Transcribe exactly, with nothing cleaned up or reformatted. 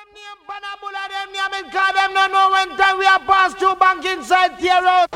name Panabula, them name it, cause them don't know when time we are past through bank inside tear out.